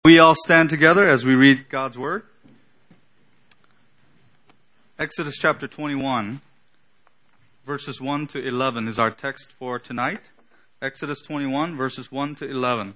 We all stand together as we read God's Word. Exodus chapter 21, verses 1 to 11 is our text for tonight. Exodus 21, verses 1 to 11.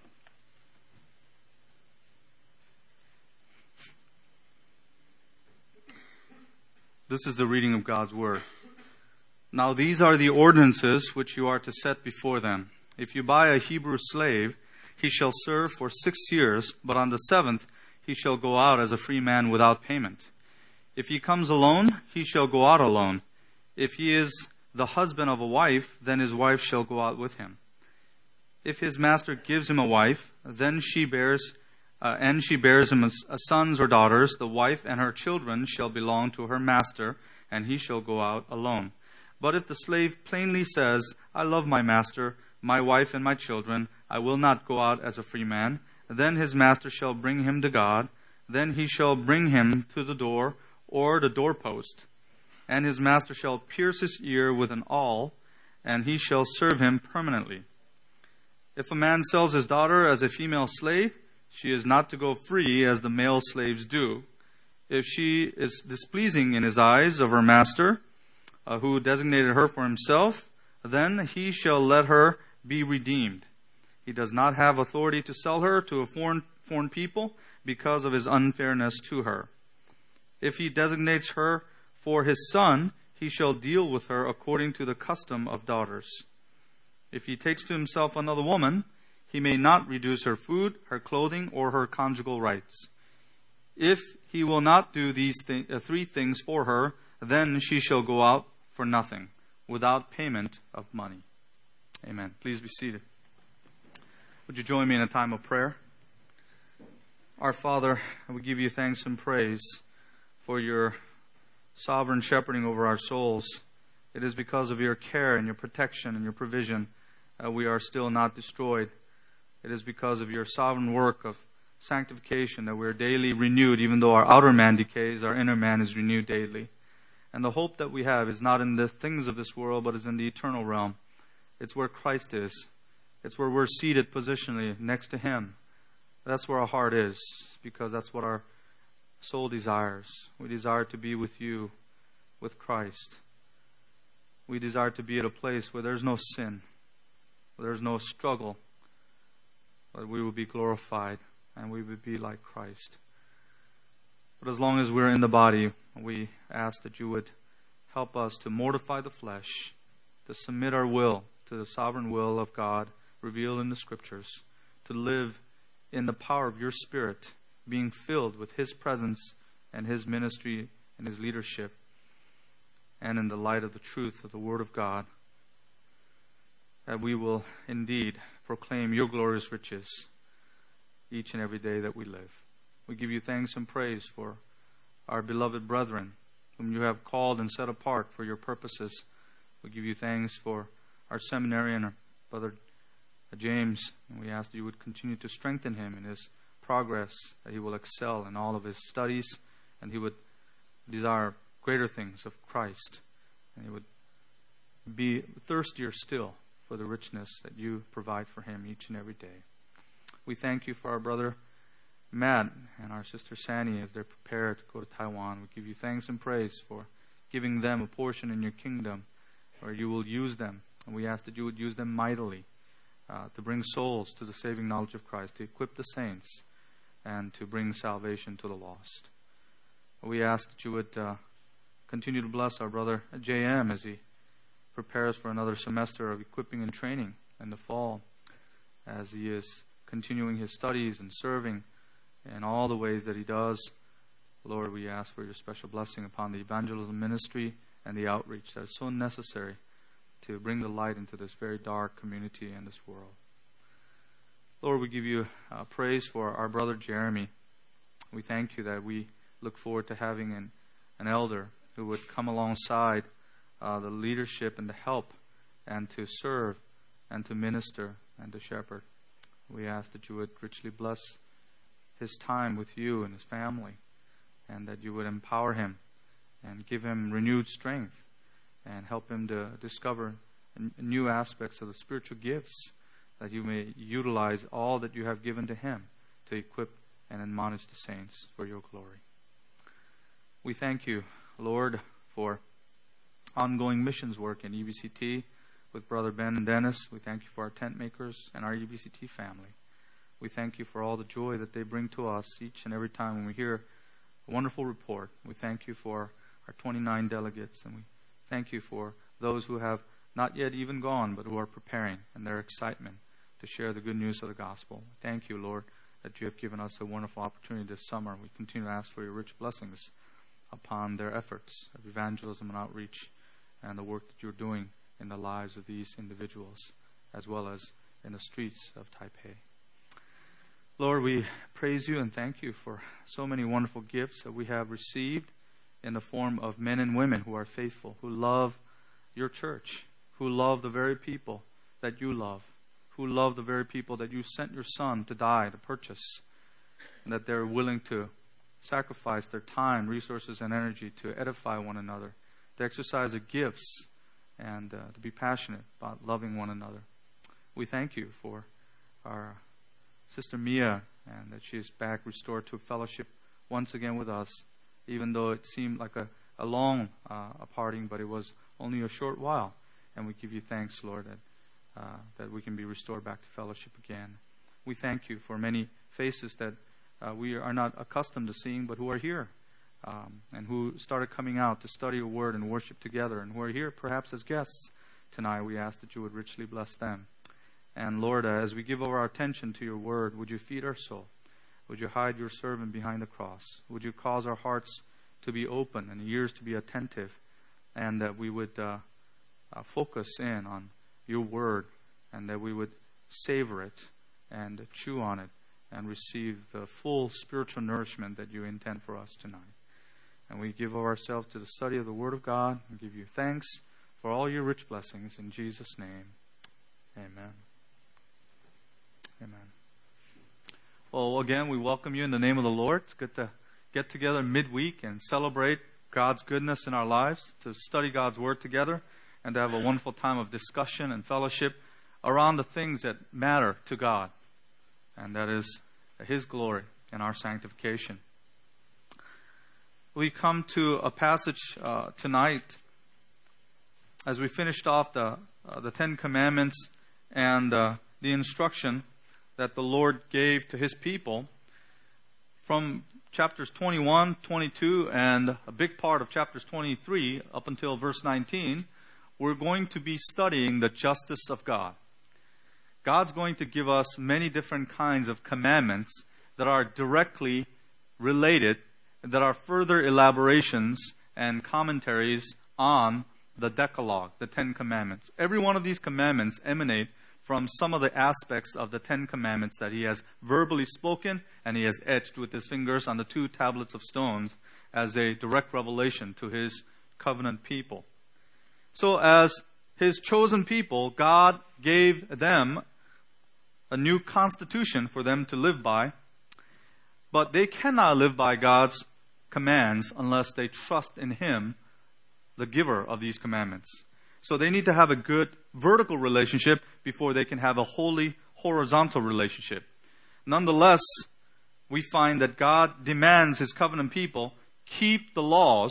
This is the reading of God's Word. Now these are the ordinances which you are to set before them. If you buy a Hebrew slave, he shall serve for 6 years, but on the 7th he shall go out as a free man without payment. If he comes alone, he shall go out alone. If he is the husband of a wife, then his wife shall go out with him. If his master gives him a wife, then she bears him sons or daughters, the wife and her children shall belong to her master, and he shall go out alone. But if the slave plainly says, I love my master, my wife and my children, I will not go out as a free man, then his master shall bring him to God. Then he shall bring him to the door or the doorpost. And his master shall pierce his ear with an awl, and he shall serve him permanently. If a man sells his daughter as a female slave, she is not to go free as the male slaves do. If she is displeasing in his eyes of her master, who designated her for himself, then he shall let her be redeemed. He does not have authority to sell her to a foreign people because of his unfairness to her. If he designates her for his son, he shall deal with her according to the custom of daughters. If he takes to himself another woman, he may not reduce her food, her clothing, or her conjugal rights. If he will not do these three things for her, then she shall go out for nothing, without payment of money. Amen. Please be seated. Would you join me in a time of prayer? Our Father, we give you thanks and praise for your sovereign shepherding over our souls. It is because of your care and your protection and your provision we are still not destroyed. It is because of your sovereign work of sanctification that we are daily renewed. Even though our outer man decays, our inner man is renewed daily. And the hope that we have is not in the things of this world, but is in the eternal realm. It's where Christ is. It's where we're seated positionally next to Him. That's where our heart is, because that's what our soul desires. We desire to be with you, with Christ. We desire to be at a place where there's no sin, where there's no struggle, but we will be glorified and we will be like Christ. But as long as we're in the body, we ask that you would help us to mortify the flesh, to submit our will to the sovereign will of God revealed in the Scriptures, to live in the power of your Spirit, being filled with His presence and His ministry and His leadership, and in the light of the truth of the Word of God, that we will indeed proclaim your glorious riches each and every day that we live. We give you thanks and praise for our beloved brethren, whom you have called and set apart for your purposes. We give you thanks for our seminarian, our Brother James, and we ask that you would continue to strengthen him in his progress, that he will excel in all of his studies, and he would desire greater things of Christ, and he would be thirstier still for the richness that you provide for him each and every day. We thank you for our brother Matt and our sister Sandy as they're prepared to go to Taiwan. We give you thanks and praise for giving them a portion in your kingdom where you will use them. And we ask that you would use them mightily to bring souls to the saving knowledge of Christ, to equip the saints, and to bring salvation to the lost. We ask that you would continue to bless our brother J.M. as he prepares for another semester of equipping and training in the fall, as he is continuing his studies and serving in all the ways that he does. Lord, we ask for your special blessing upon the evangelism ministry and the outreach that is so necessary to bring the light into this very dark community and this world. Lord, we give you praise for our brother Jeremy. We thank you that we look forward to having an elder who would come alongside the leadership and the help and to serve and to minister and to shepherd. We ask that you would richly bless his time with you and his family, and that you would empower him and give him renewed strength and help him to discover new aspects of the spiritual gifts, that you may utilize all that you have given to him to equip and admonish the saints for your glory. We thank you, Lord, for ongoing missions work in EBCT with Brother Ben and Dennis. We thank you for our tent makers and our EBCT family. We thank you for all the joy that they bring to us each and every time when we hear a wonderful report. We thank you for our 29 delegates, and we thank you for those who have not yet even gone, but who are preparing, and their excitement to share the good news of the gospel. Thank you, Lord, that you have given us a wonderful opportunity this summer. We continue to ask for your rich blessings upon their efforts of evangelism and outreach and the work that you're doing in the lives of these individuals, as well as in the streets of Taipei. Lord, we praise you and thank you for so many wonderful gifts that we have received in the form of men and women who are faithful, who love your church, who love the very people that you love, who love the very people that you sent your Son to die, to purchase, and that they're willing to sacrifice their time, resources, and energy to edify one another, to exercise the gifts, and to be passionate about loving one another. We thank you for our Sister Mia, and that she is back restored to fellowship once again with us, even though it seemed like a long parting, but it was only a short while. And we give you thanks, Lord, that we can be restored back to fellowship again. We thank you for many faces that we are not accustomed to seeing, but who are here, and who started coming out to study your word and worship together, and who are here perhaps as guests tonight. We ask that you would richly bless them. And Lord, as we give over our attention to your word, would you feed our soul? Would you hide your servant behind the cross? Would you cause our hearts to be open and ears to be attentive, and that we would focus in on your word, and that we would savor it and chew on it and receive the full spiritual nourishment that you intend for us tonight. And we give of ourselves to the study of the Word of God and give you thanks for all your rich blessings. In Jesus' name, amen. Amen. Well, again, we welcome you in the name of the Lord. It's good to get together midweek and celebrate God's goodness in our lives, to study God's Word together, and to have a wonderful time of discussion and fellowship around the things that matter to God, and that is His glory and our sanctification. We come to a passage tonight as we finished off the Ten Commandments and the instruction that the Lord gave to His people from chapters 21, 22, and a big part of chapters 23 up until verse 19. We're going to be studying the justice of God. God's going to give us many different kinds of commandments that are directly related, that are further elaborations and commentaries on the Decalogue, the Ten Commandments. Every one of these commandments emanate from some of the aspects of the Ten Commandments that He has verbally spoken and He has etched with His fingers on the 2 tablets of stones as a direct revelation to His covenant people. So as His chosen people, God gave them a new constitution for them to live by, but they cannot live by God's commands unless they trust in Him, the giver of these commandments. So they need to have a good vertical relationship before they can have a holy horizontal relationship. Nonetheless, we find that God demands His covenant people keep the laws,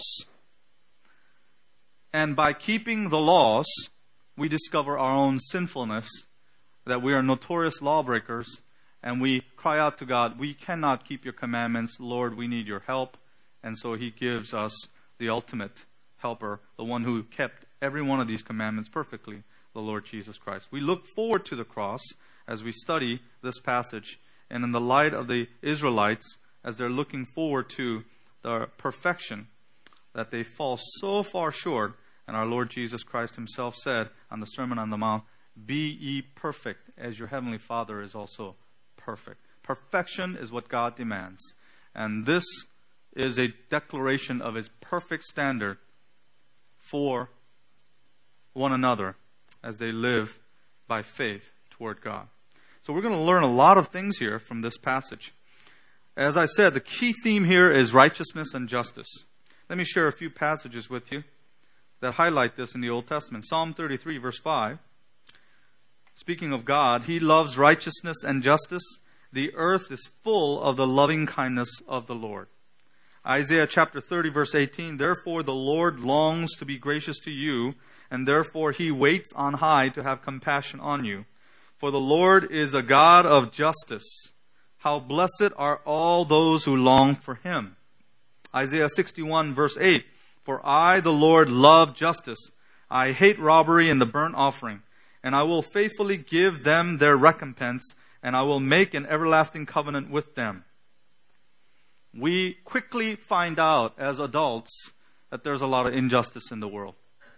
and by keeping the laws, we discover our own sinfulness, that we are notorious lawbreakers, and we cry out to God, we cannot keep your commandments, Lord, we need your help. And so He gives us the ultimate helper, the one who kept every one of these commandments perfectly, the Lord Jesus Christ. We look forward to the cross as we study this passage, and in the light of the Israelites, as they're looking forward to the perfection that they fall so far short, and our Lord Jesus Christ Himself said on the Sermon on the Mount, be ye perfect as your heavenly Father is also perfect. Perfection is what God demands. And this is a declaration of His perfect standard for one another as they live by faith toward God. So we're going to learn a lot of things here from this passage. As I said, the key theme here is righteousness and justice. Let me share a few passages with you that highlight this in the Old Testament. Psalm 33, verse 5. Speaking of God, He loves righteousness and justice. The earth is full of the loving kindness of the Lord. Isaiah chapter 30, verse 18, therefore the Lord longs to be gracious to you, and therefore he waits on high to have compassion on you. For the Lord is a God of justice. How blessed are all those who long for him. Isaiah 61, verse 8, for I, the Lord, love justice. I hate robbery and the burnt offering. And I will faithfully give them their recompense, and I will make an everlasting covenant with them. We quickly find out as adults that there's a lot of injustice in the world.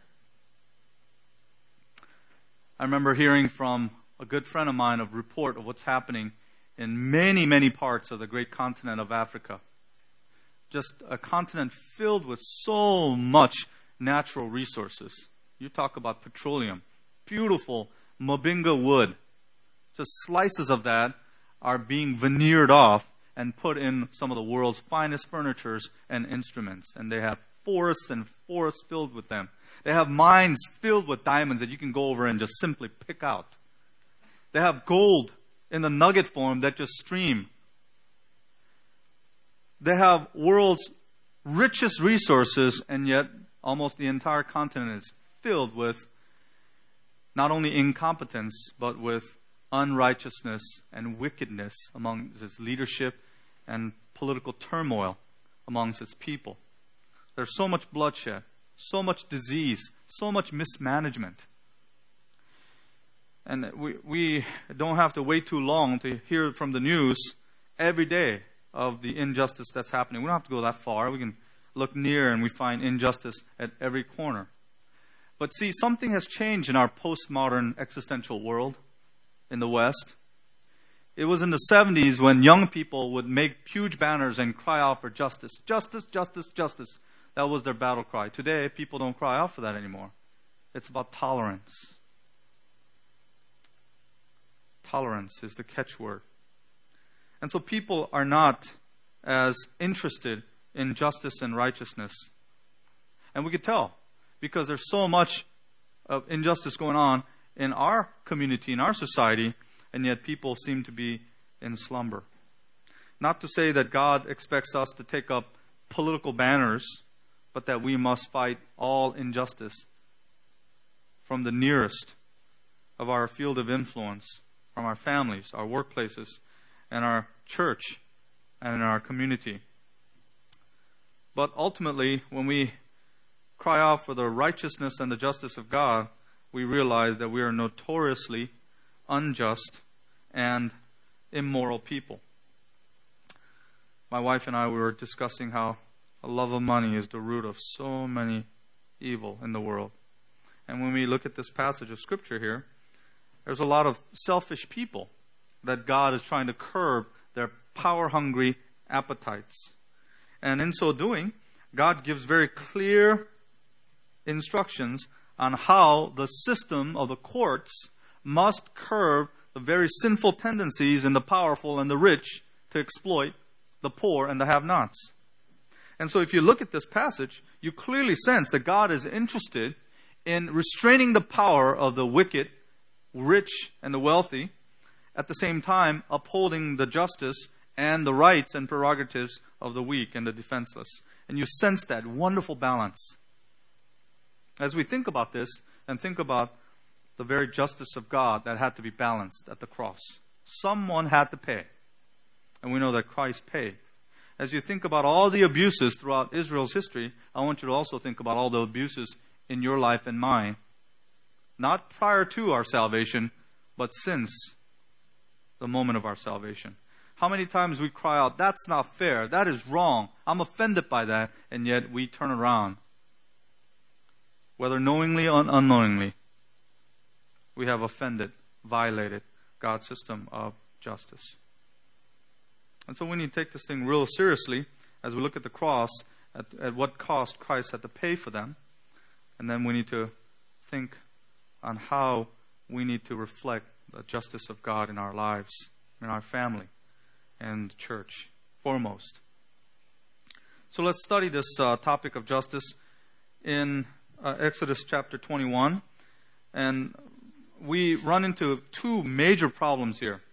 I remember hearing from a good friend of mine a report of what's happening in many, many parts of the great continent of Africa. Just a continent filled with so much natural resources. You talk about petroleum, beautiful Mobinga wood. Just slices of that are being veneered off and put in some of the world's finest furnitures and instruments. And they have forests and forests filled with them. They have mines filled with diamonds that you can go over and just simply pick out. They have gold in the nugget form that just stream. They have world's richest resources, and yet almost the entire continent is filled with not only incompetence, but with unrighteousness and wickedness among its leadership and political turmoil amongst its people. There's so much bloodshed, so much disease, so much mismanagement. And we don't have to wait too long to hear from the news every day of the injustice that's happening. We don't have to go that far. We can look near and we find injustice at every corner. But see, something has changed in our postmodern existential world in the West. It was in the 70s when young people would make huge banners and cry out for justice. Justice, justice, justice. That was their battle cry. Today, people don't cry out for that anymore. It's about tolerance. Tolerance is the catchword. And so people are not as interested in justice and righteousness. And we could tell, because there's so much of injustice going on in our community, in our society, and yet people seem to be in slumber. Not to say that God expects us to take up political banners, but that we must fight all injustice from the nearest of our field of influence, from our families, our workplaces, and our church, and in our community. But ultimately, when we cry out for the righteousness and the justice of God, we realize that we are notoriously unjust and immoral people. My wife and I were discussing how a love of money is the root of so many evil in the world. And when we look at this passage of Scripture here, there's a lot of selfish people that God is trying to curb their power-hungry appetites. And in so doing, God gives very clear instructions on how the system of the courts must curb the very sinful tendencies in the powerful and the rich to exploit the poor and the have-nots. And so if you look at this passage, you clearly sense that God is interested in restraining the power of the wicked, rich, and the wealthy, at the same time upholding the justice and the rights and prerogatives of the weak and the defenseless. And you sense that wonderful balance. As we think about this and think about the very justice of God that had to be balanced at the cross, someone had to pay. And we know that Christ paid. As you think about all the abuses throughout Israel's history, I want you to also think about all the abuses in your life and mine. Not prior to our salvation, but since the moment of our salvation. How many times we cry out, that's not fair, that is wrong, I'm offended by that, and yet we turn around. Whether knowingly or unknowingly, we have offended, violated God's system of justice. And so we need to take this thing real seriously as we look at the cross, at what cost Christ had to pay for them. And then we need to think on how we need to reflect the justice of God in our lives, in our family, and church foremost. So let's study this topic of justice in Exodus chapter 21. And we run into two major problems here.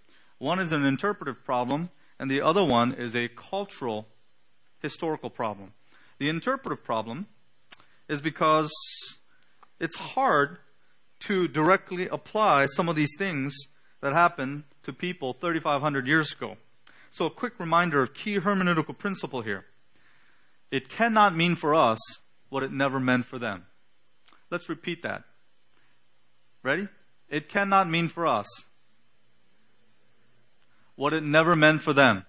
One is an interpretive problem, and the other one is a cultural, historical problem. The interpretive problem is because it's hard to directly apply some of these things that happened to people 3,500 years ago. So a quick reminder of key hermeneutical principle here. It cannot mean for us what it never meant for them. Let's repeat that. Ready? It cannot mean for us what it never meant for them.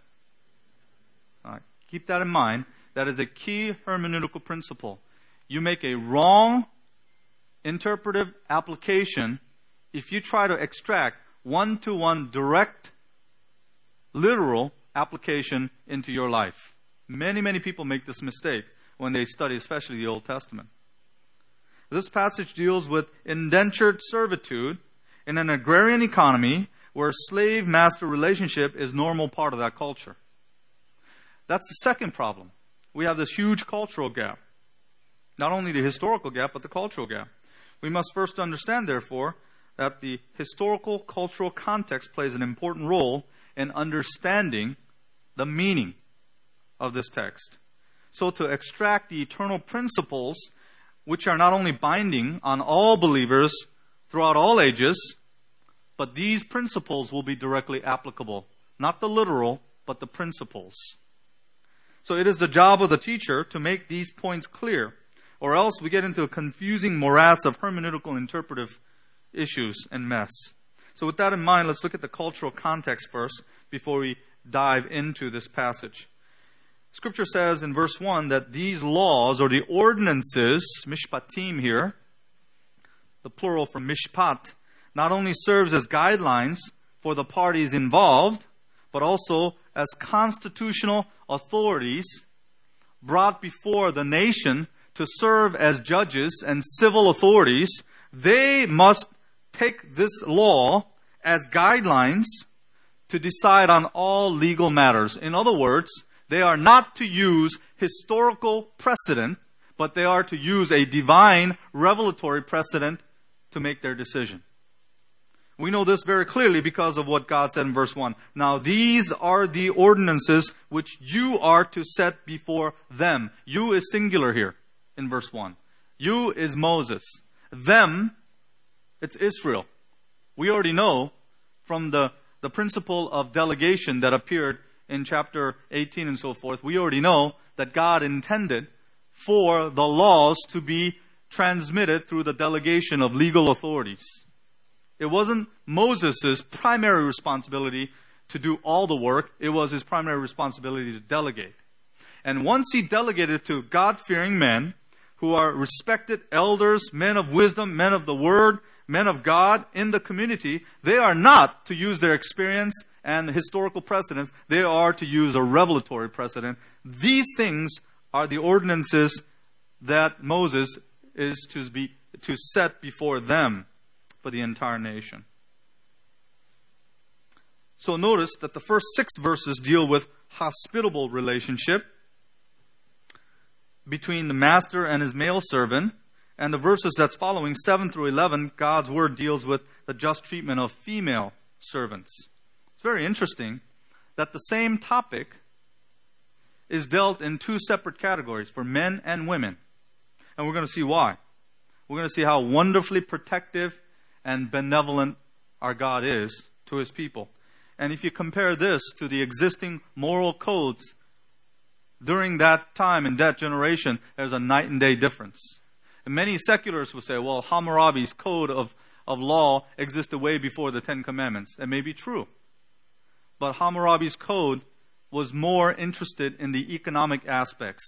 All right. Keep that in mind. That is a key hermeneutical principle. You make a wrong interpretive application if you try to extract one-to-one direct, literal application into your life. Many, many people make this mistake when they study, especially the Old Testament. This passage deals with indentured servitude in an agrarian economy where slave-master relationship is normal part of that culture. That's the second problem. We have this huge cultural gap. Not only the historical gap, but the cultural gap. We must first understand, therefore, that the historical, cultural context plays an important role in understanding the meaning of this text. So to extract the eternal principles, which are not only binding on all believers throughout all ages, but these principles will be directly applicable. Not the literal, but the principles. So it is the job of the teacher to make these points clear, or else we get into a confusing morass of hermeneutical interpretive issues and mess. So with that in mind, let's look at the cultural context first before we dive into this passage. Scripture says in verse 1 that these laws, or the ordinances, mishpatim here, the plural from mishpat, not only serves as guidelines for the parties involved, but also as constitutional authorities brought before the nation to serve as judges and civil authorities. They must take this law as guidelines to decide on all legal matters. In other words, they are not to use historical precedent, but they are to use a divine revelatory precedent to make their decision. We know this very clearly because of what God said in verse 1. Now these are the ordinances which you are to set before them. You is singular here in verse 1. You is Moses. Them, it's Israel. We already know from the principle of delegation that appeared in chapter 18 and so forth, we already know that God intended for the laws to be transmitted through the delegation of legal authorities. It wasn't Moses' primary responsibility to do all the work. It was his primary responsibility to delegate. And once he delegated to God-fearing men who are respected elders, men of wisdom, men of the word, men of God in the community, they are not to use their experience and historical precedents. They are to use a revelatory precedent. These things are the ordinances that Moses is to set before them for the entire nation. So notice that the first 6 verses deal with hospitable relationship between the master and his male servant. And the verses that's following, 7 through 11, God's word deals with the just treatment of female servants. It's very interesting that the same topic is dealt in 2 separate categories for men and women. And we're going to see why. We're going to see how wonderfully protective and benevolent our God is to His people. And if you compare this to the existing moral codes during that time and that generation, there's a night and day difference. And many secularists would say, well, Hammurabi's code of law existed way before the 10 Commandments. That may be true. But Hammurabi's code was more interested in the economic aspects.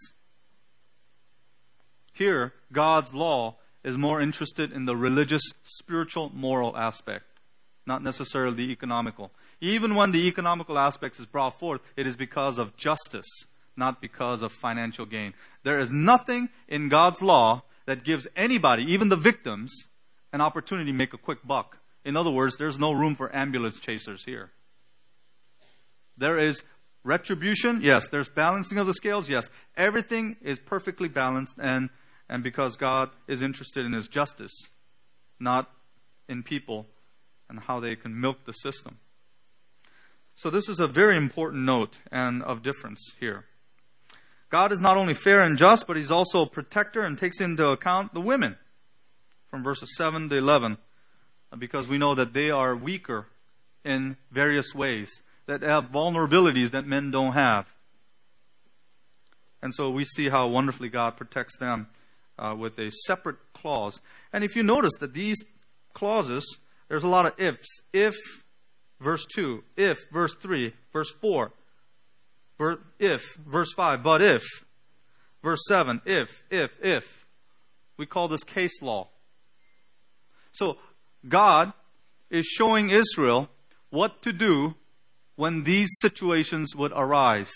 Here, God's law is more interested in the religious, spiritual, moral aspect, not necessarily the economical. Even when the economical aspect is brought forth, it is because of justice, not because of financial gain. There is nothing in God's law that gives anybody, even the victims, an opportunity to make a quick buck. In other words, there's no room for ambulance chasers here. There is retribution, yes. There's balancing of the scales, yes. Everything is perfectly balanced, and because God is interested in His justice, not in people and how they can milk the system. So this is a very important note and of difference here. God is not only fair and just, but He's also a protector and takes into account the women from verses 7 to 11, because we know that they are weaker in various ways, that have vulnerabilities that men don't have. And so we see how wonderfully God protects them with a separate clause. And if you notice that these clauses, there's a lot of ifs. If, verse 2. If, verse 3. Verse 4. If, verse 5. But if. Verse 7. If. We call this case law. So, God is showing Israel what to do when these situations would arise.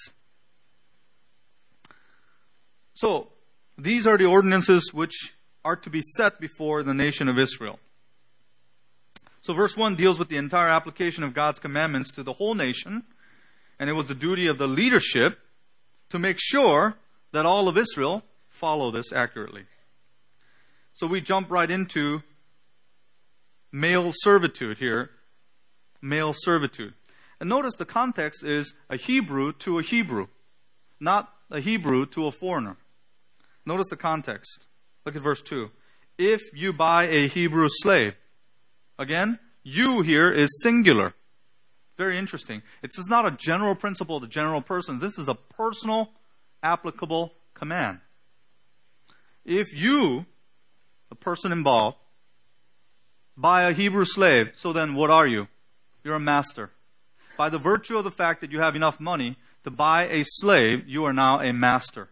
So, these are the ordinances which are to be set before the nation of Israel. So verse 1 deals with the entire application of God's commandments to the whole nation, and it was the duty of the leadership to make sure that all of Israel follow this accurately. So we jump right into male servitude here. Male servitude. And notice the context is a Hebrew to a Hebrew, not a Hebrew to a foreigner. Notice the context. Look at verse 2. If you buy a Hebrew slave. Again, you here is singular. Very interesting. It's not a general principle to general persons. This is a personal, applicable command. If you, the person involved, buy a Hebrew slave, so then what are you? You're a master. By the virtue of the fact that you have enough money to buy a slave, you are now a master.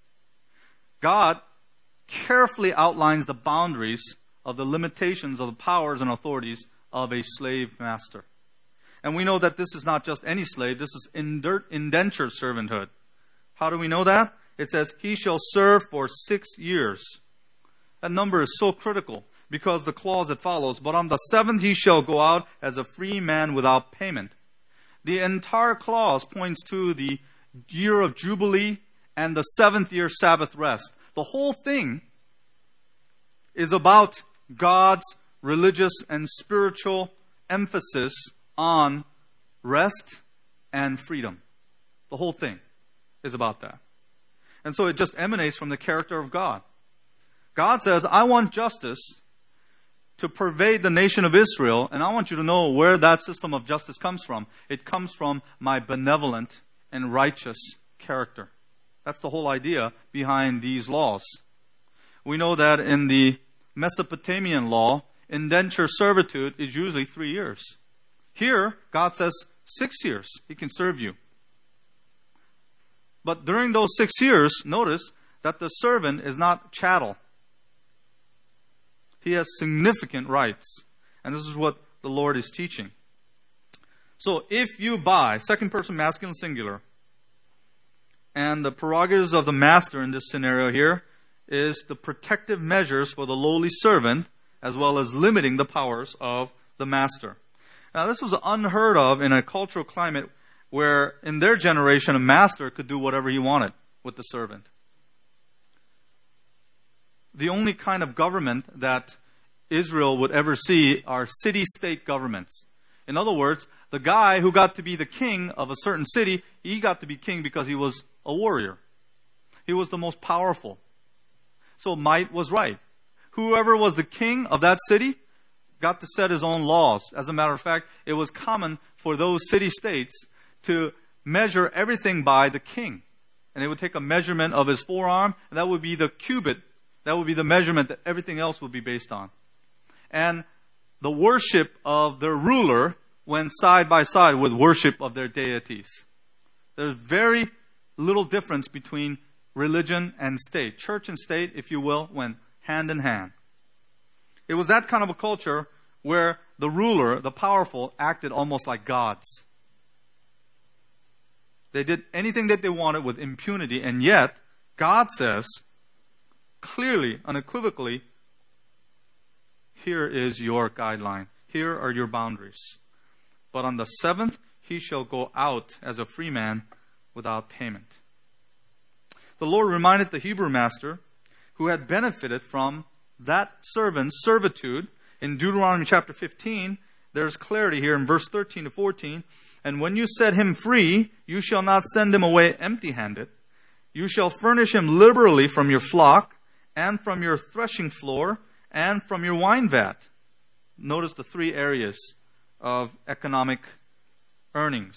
God carefully outlines the boundaries of the limitations of the powers and authorities of a slave master. And we know that this is not just any slave, this is indentured servanthood. How do we know that? It says, he shall serve for 6 years. That number is so critical because the clause that follows, but on the 7th he shall go out as a free man without payment. The entire clause points to the year of Jubilee and the 7th year Sabbath rest. The whole thing is about God's religious and spiritual emphasis on rest and freedom. The whole thing is about that. And so it just emanates from the character of God. God says, I want justice to pervade the nation of Israel, and I want you to know where that system of justice comes from. It comes from my benevolent and righteous character. That's the whole idea behind these laws. We know that in the Mesopotamian law, indenture servitude is usually 3 years. Here, God says 6 years. He can serve you. But during those 6 years, notice that the servant is not chattel. He has significant rights. And this is what the Lord is teaching. So if you buy, second person masculine singular, and the prerogatives of the master in this scenario here is the protective measures for the lowly servant, as well as limiting the powers of the master. Now, this was unheard of in a cultural climate where, in their generation, a master could do whatever he wanted with the servant. The only kind of government that Israel would ever see are city-state governments. In other words, the guy who got to be the king of a certain city, he got to be king because he was a warrior. He was the most powerful. So might was right. Whoever was the king of that city got to set his own laws. As a matter of fact, it was common for those city-states to measure everything by the king. And they would take a measurement of his forearm, and that would be the cubit. That would be the measurement that everything else would be based on. And the worship of their ruler went side by side with worship of their deities. There's very little difference between religion and state. Church and state, if you will, went hand in hand. It was that kind of a culture where the ruler, the powerful, acted almost like gods. They did anything that they wanted with impunity, and yet God says clearly, unequivocally, here is your guideline. Here are your boundaries. But on the 7th, he shall go out as a free man without payment. The Lord reminded the Hebrew master who had benefited from that servant's servitude. In Deuteronomy chapter 15, there's clarity here in verse 13 to 14. And when you set him free, you shall not send him away empty-handed. You shall furnish him liberally from your flock, and from your threshing floor, and from your wine vat. Notice the three areas of economic earnings.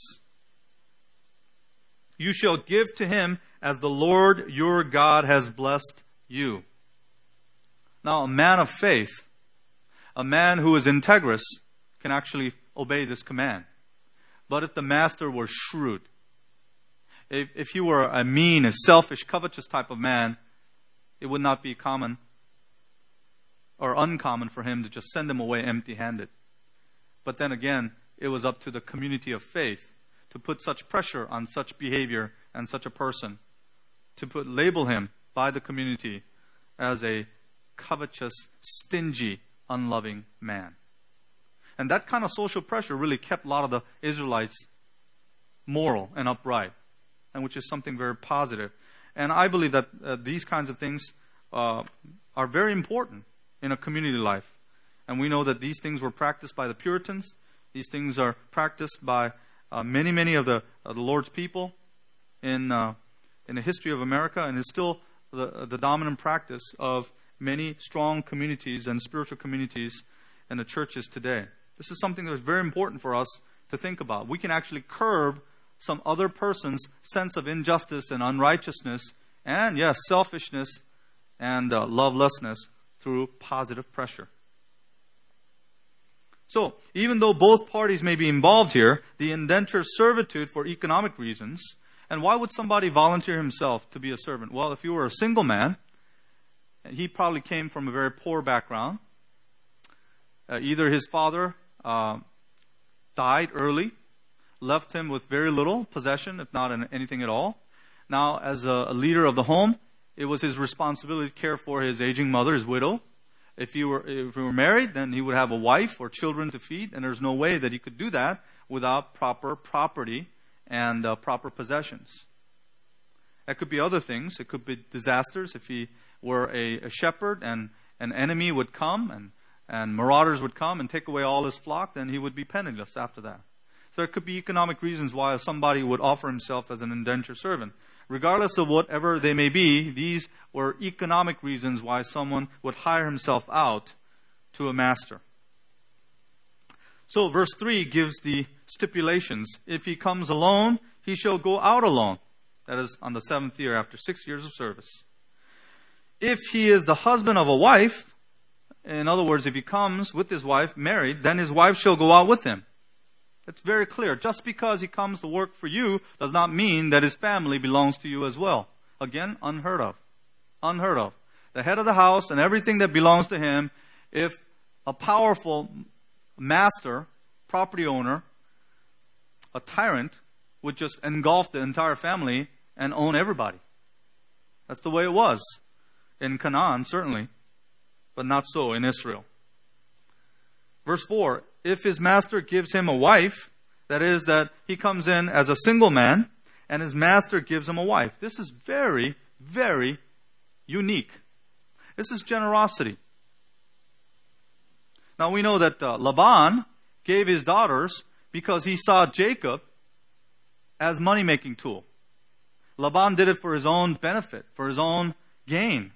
You shall give to him as the Lord your God has blessed you. Now, a man of faith, a man who is integrous, can actually obey this command. But if the master were shrewd, if he were a mean, a selfish, covetous type of man, it would not be common or uncommon for him to just send him away empty-handed. But then again, it was up to the community of faith to put such pressure on such behavior and such a person, to label him by the community as a covetous, stingy, unloving man. And that kind of social pressure really kept a lot of the Israelites moral and upright, and which is something very positive. And I believe that these kinds of things are very important in a community life. And we know that these things were practiced by the Puritans. These things are practiced by many of the Lord's people in the history of America, and is still the dominant practice of many strong communities and spiritual communities in the churches today. This is something that's very important for us to think about. We can actually curb some other person's sense of injustice and unrighteousness and, yes, selfishness and lovelessness through positive pressure. So, even though both parties may be involved here, the indentured servitude for economic reasons, and why would somebody volunteer himself to be a servant? Well, if you were a single man, he probably came from a very poor background. Either his father died early, left him with very little possession, if not anything at all. Now, as a leader of the home, it was his responsibility to care for his aging mother, his widow. If he were married, then he would have a wife or children to feed, and there's no way that he could do that without proper property and proper possessions. That could be other things. It could be disasters. If he were a shepherd and an enemy would come and marauders would come and take away all his flock, then he would be penniless after that. So there could be economic reasons why somebody would offer himself as an indentured servant. Regardless of whatever they may be, these were economic reasons why someone would hire himself out to a master. So verse 3 gives the stipulations. If he comes alone, he shall go out alone. That is on the 7th year after 6 years of service. If he is the husband of a wife, in other words, if he comes with his wife married, then his wife shall go out with him. It's very clear. Just because he comes to work for you does not mean that his family belongs to you as well. Again, unheard of. Unheard of. The head of the house and everything that belongs to him, if a powerful master, property owner, a tyrant, would just engulf the entire family and own everybody. That's the way it was in Canaan, certainly, but not so in Israel. Verse 4, if his master gives him a wife, that is, that he comes in as a single man, and his master gives him a wife. This is very, very unique. This is generosity. Now we know that Laban gave his daughters because he saw Jacob as money-making tool. Laban did it for his own benefit, for his own gain.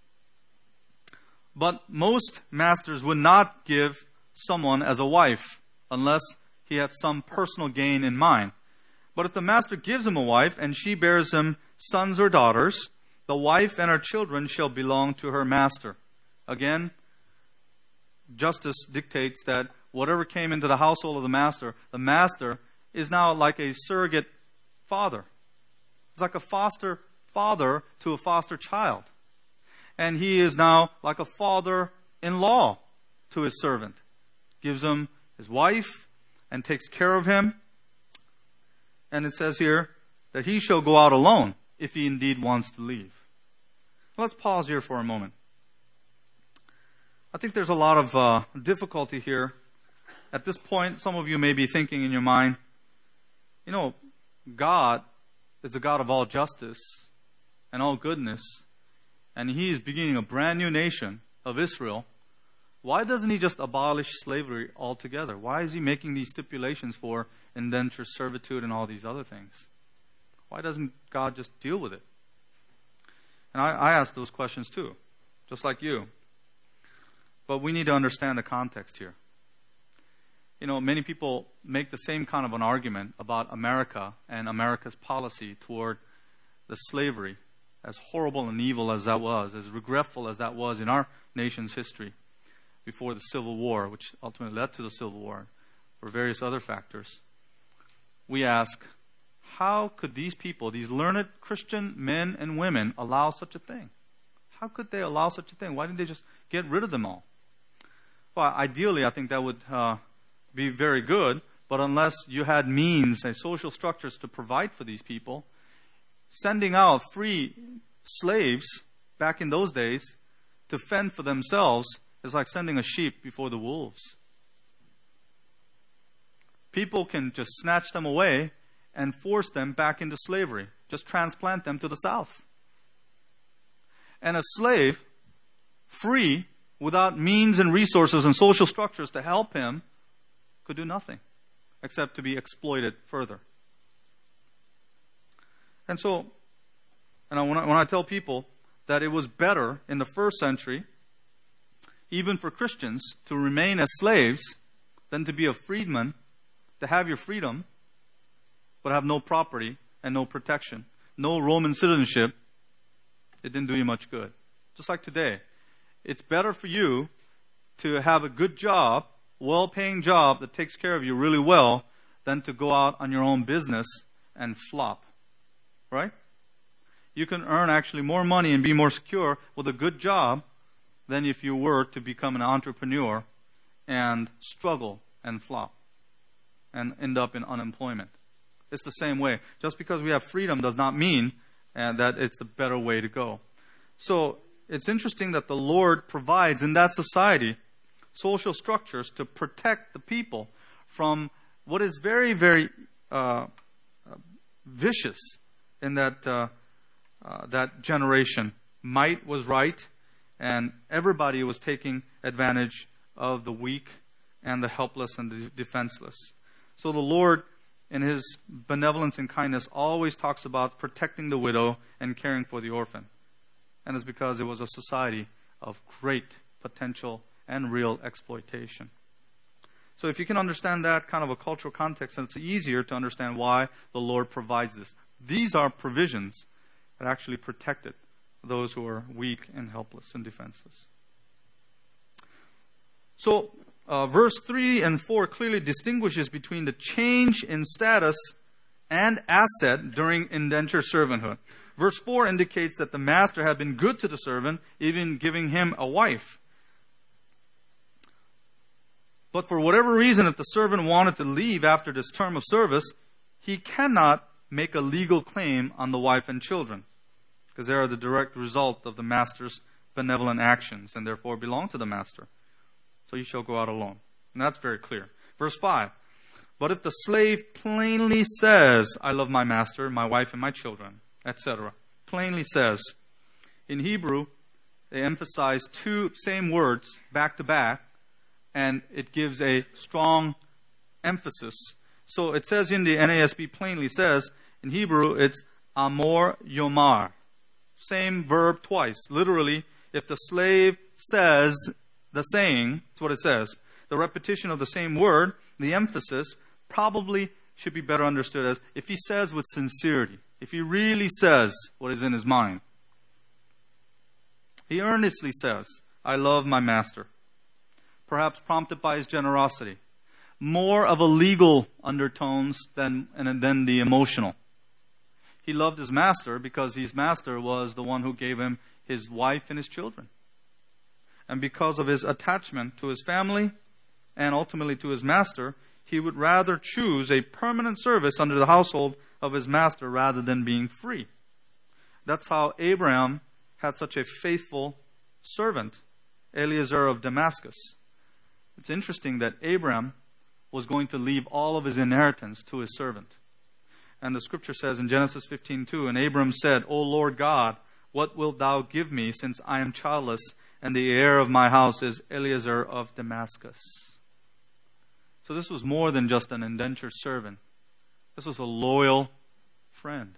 But most masters would not give someone as a wife unless he had some personal gain in mind. But if the master gives him a wife and she bears him sons or daughters, the wife and her children shall belong to her master. Again, justice dictates that whatever came into the household of the master is now like a surrogate father. It's like a foster father to a foster child. And he is now like a father-in-law to his servant. Gives him his wife and takes care of him. And it says here that he shall go out alone if he indeed wants to leave. Let's pause here for a moment. I think there's a lot of difficulty here. At this point, some of you may be thinking in your mind, God is the God of all justice and all goodness, and He is beginning a brand new nation of Israel. Why doesn't He just abolish slavery altogether? Why is He making these stipulations for indentured servitude and all these other things? Why doesn't God just deal with it? And I ask those questions too, just like you. But we need to understand the context here. You know, many people make the same kind of an argument about America and America's policy toward the slavery, as horrible and evil as that was, as regretful as that was in our nation's history before the Civil War, which ultimately led to the Civil War, for various other factors. We ask, how could these people, these learned Christian men and women, allow such a thing? How could they allow such a thing? Why didn't they just get rid of them all? Well, ideally, I think that would be very good, but unless you had means and social structures to provide for these people, sending out free slaves back in those days to fend for themselves is like sending a sheep before the wolves. People can just snatch them away and force them back into slavery. Just transplant them to the South. And a slave, free, without means and resources and social structures to help him, could do nothing except to be exploited further. And so, when I tell people that it was better in the first century, even for Christians, to remain as slaves than to be a freedman, to have your freedom, but have no property and no protection, no Roman citizenship, it didn't do you much good. Just like today. It's better for you to have a good job, well-paying job that takes care of you really well, than to go out on your own business and flop. Right? You can earn actually more money and be more secure with a good job than if you were to become an entrepreneur and struggle and flop and end up in unemployment. It's the same way. Just because we have freedom does not mean that it's a better way to go. So it's interesting that the Lord provides in that society social structures to protect the people from what is very, very vicious in that generation. Might was right, and everybody was taking advantage of the weak and the helpless and the defenseless. So the Lord, in His benevolence and kindness, always talks about protecting the widow and caring for the orphan. And it's because it was a society of great potential and real exploitation. So if you can understand that kind of a cultural context, then it's easier to understand why the Lord provides this. These are provisions that actually protected those who are weak and helpless and defenseless. So verse 3 and 4 clearly distinguishes between the change in status and asset during indentured servanthood. Verse 4 indicates that the master had been good to the servant, even giving him a wife. But for whatever reason, if the servant wanted to leave after this term of service, he cannot make a legal claim on the wife and children, because they are the direct result of the master's benevolent actions and therefore belong to the master. So he shall go out alone. And that's very clear. Verse 5. But if the slave plainly says, I love my master, my wife, and my children, etc. Plainly says. In Hebrew, they emphasize two same words back to back, and it gives a strong emphasis. So it says in the NASB plainly says, in Hebrew it's amor yomar. Same verb twice. Literally, if the slave says the saying, that's what it says. The repetition of the same word, the emphasis, probably should be better understood as if he says with sincerity. If he really says what is in his mind. He earnestly says, I love my master. Perhaps prompted by his generosity. More of a legal undertones than the emotional. He loved his master because his master was the one who gave him his wife and his children. And because of his attachment to his family and ultimately to his master, he would rather choose a permanent service under the household of his master rather than being free. That's how Abraham had such a faithful servant, Eliezer of Damascus. It's interesting that Abraham was going to leave all of his inheritance to his servant. And the scripture says in Genesis 15:2, and Abram said, O Lord God, what wilt thou give me, since I am childless, and the heir of my house is Eliezer of Damascus? So this was more than just an indentured servant. This was a loyal friend.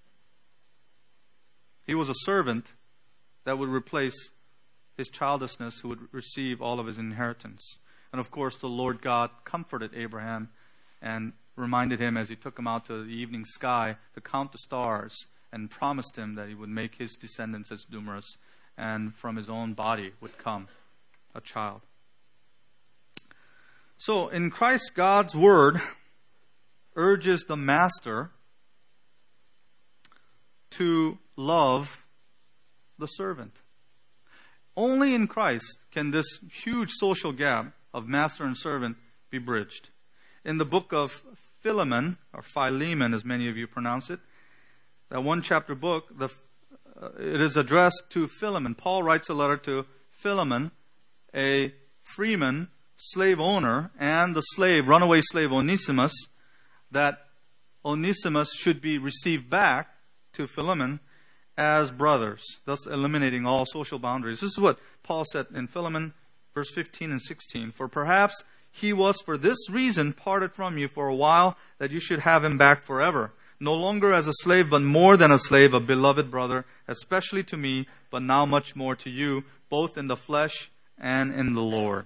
He was a servant that would replace his childlessness, who would receive all of his inheritance. And of course, the Lord God comforted Abraham and reminded him as he took him out to the evening sky to count the stars, and promised him that he would make his descendants as numerous, and from his own body would come a child. So in Christ, God's word urges the master to love the servant. Only in Christ can this huge social gap of master and servant be bridged. In the book of Philemon, or Philemon as many of you pronounce it, that one chapter book, it is addressed to Philemon. Paul writes a letter to Philemon, a freeman, slave owner, and the slave, runaway slave Onesimus, that Onesimus should be received back to Philemon as brothers, thus eliminating all social boundaries. This is what Paul said in Philemon, verse 15 and 16. For perhaps he was for this reason parted from you for a while, that you should have him back forever. No longer as a slave, but more than a slave, a beloved brother, especially to me, but now much more to you, both in the flesh and in the Lord.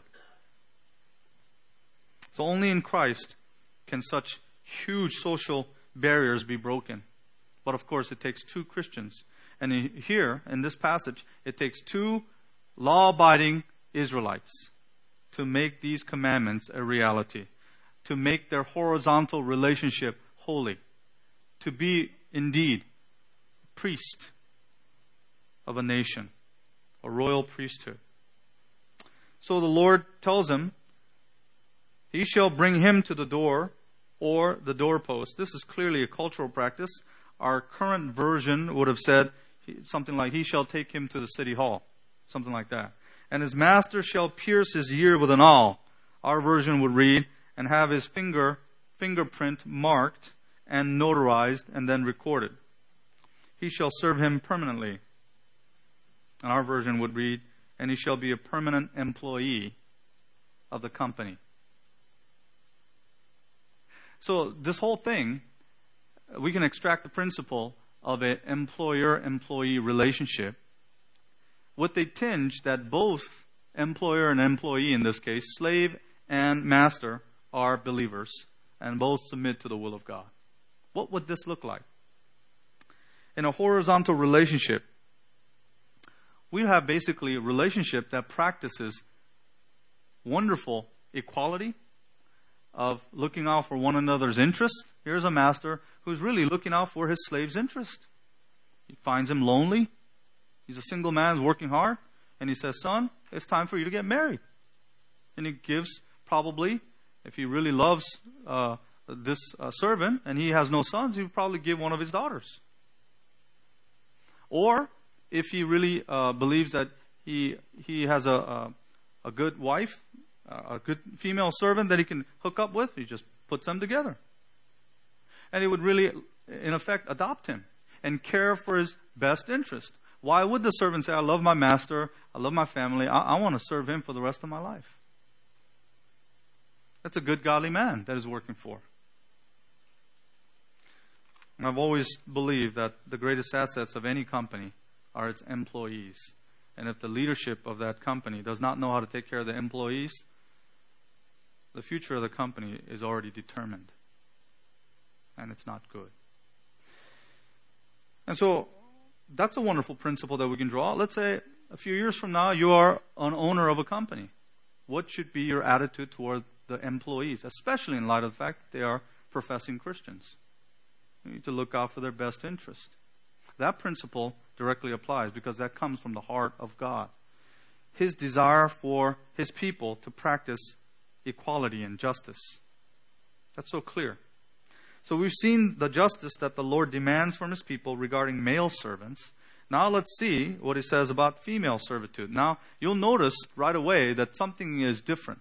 So only in Christ can such huge social barriers be broken. But of course, it takes two Christians. And here, in this passage, it takes two law-abiding Israelites to make these commandments a reality, to make their horizontal relationship holy, to be indeed a priest of a nation, a royal priesthood. So the Lord tells him, he shall bring him to the door or the doorpost. This is clearly a cultural practice. Our current version would have said something like, he shall take him to the city hall, something like that. And his master shall pierce his ear with an awl. Our version would read, and have his fingerprint marked and notarized and then recorded. He shall serve him permanently. And our version would read, and he shall be a permanent employee of the company. So this whole thing, we can extract the principle of an employer-employee relationship with a tinge that both employer and employee, in this case, slave and master, are believers and both submit to the will of God. What would this look like? In a horizontal relationship, we have basically a relationship that practices wonderful equality of looking out for one another's interest. Here's a master who's really looking out for his slave's interest. He finds him lonely. He's a single man who's working hard. And he says, son, it's time for you to get married. And he gives, probably, if he really loves this servant and he has no sons, he would probably give one of his daughters. Or if he really believes that he has a good wife, a good female servant that he can hook up with, he just puts them together. And he would really, in effect, adopt him and care for his best interest. Why would the servant say, I love my master, I love my family, I want to serve him for the rest of my life? That's a good, godly man that is working for. And I've always believed that the greatest assets of any company are its employees. And if the leadership of that company does not know how to take care of the employees, the future of the company is already determined. And it's not good. And so, that's a wonderful principle that we can draw. Let's say a few years from now, you are an owner of a company. What should be your attitude toward the employees, especially in light of the fact that they are professing Christians? You need to look out for their best interest. That principle directly applies because that comes from the heart of God. His desire for His people to practice equality and justice. That's so clear. So we've seen the justice that the Lord demands from His people regarding male servants. Now let's see what He says about female servitude. Now, you'll notice right away that something is different.